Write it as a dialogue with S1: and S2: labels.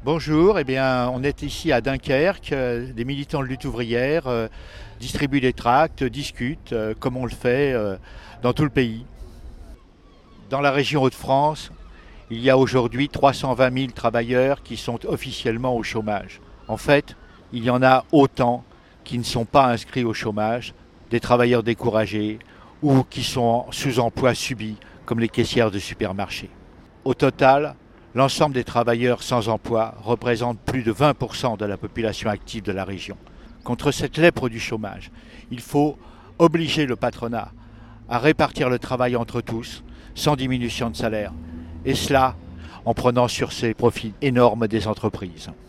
S1: Bonjour, on est ici à Dunkerque, des militants de lutte ouvrière distribuent des tracts, discutent, comme on le fait dans tout le pays. Dans la région Hauts-de-France, il y a aujourd'hui 320 000 travailleurs qui sont officiellement au chômage. En fait, il y en a autant qui ne sont pas inscrits au chômage, des travailleurs découragés ou qui sont sous emploi subi, comme les caissières de supermarchés. Au total, l'ensemble des travailleurs sans emploi représente plus de 20% de la population active de la région. Contre cette lèpre du chômage, il faut obliger le patronat à répartir le travail entre tous, sans diminution de salaire, et cela en prenant sur ses profits énormes des entreprises.